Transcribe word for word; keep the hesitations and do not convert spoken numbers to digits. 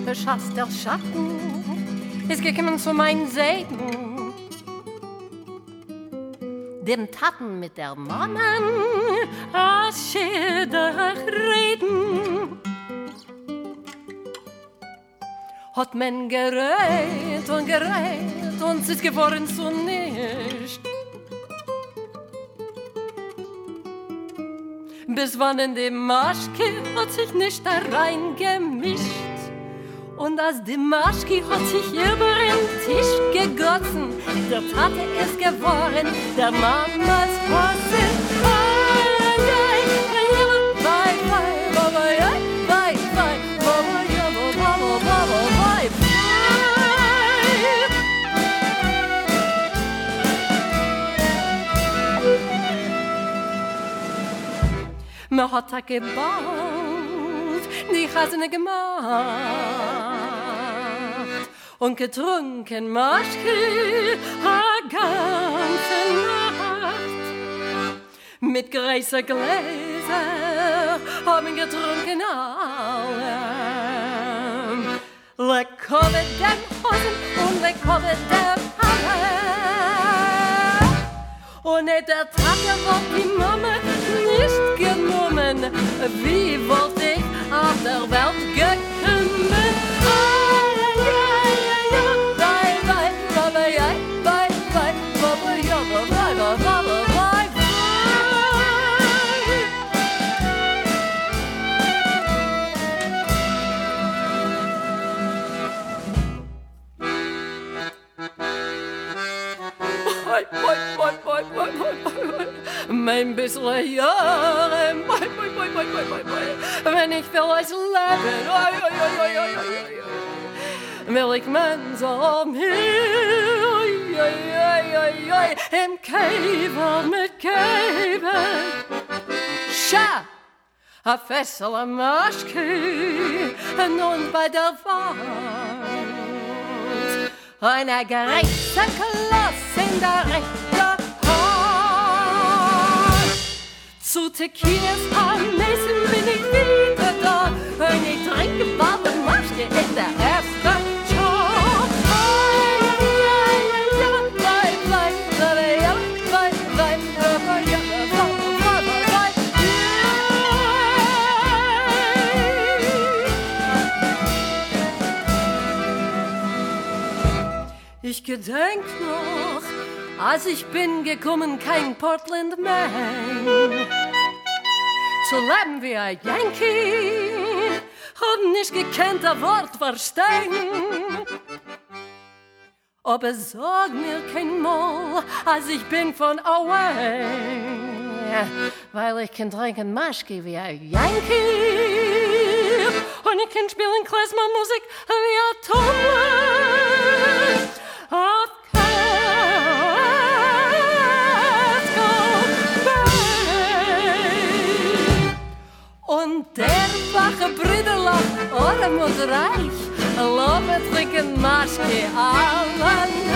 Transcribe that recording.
beschaßt der Schatten, ist gekommen zu meinen Seiten. Dem Taten mit der Mannen, als jeder reden. Hat man gerät und gerät und es ist geworden zu nichts. Bis wann in die Maschke hat sich nicht da reingemischt. Und als die Maschke hat sich über den Tisch gegossen, der Tate ist geworden, der Mamas Hosen. Man hat da gebaut, die Hasene gemacht und getrunken Maschke a ganze Nacht. Mit großen Gläser haben getrunken alle. Lecker mit dem Hosen und lecker mit dem Haare. Und nicht der Tag, wo die Mama nicht genommen, wie wollte ich auf der Welt gekommen? Mein bisschen Jahre, wenn ich vielleicht lebe, will ich Menschen im Käfer mitgeben. Scha, a Fessel am Maschke, und bei der Wand eine gerechte Klasse in der rechten Hand. Zu Tequilas Anlässen bin ich wieder da, und ich trinke Bade Maschke in der ersten Job. Ich gedenk noch, als ich bin gekommen, kein Portland Maine. Zu leben wie ein Yankee, hab nicht gekannt ein Wort verstehen. Aber sag mir kein Mal, als ich bin von away, weil ich kann trinken Maschke wie ein Yankee und ich kann spielen Klezmer-Musik wie ein Tumbler. Of und der wache Brüderlach, Orem und Reich, Lobe trinken Maschke allen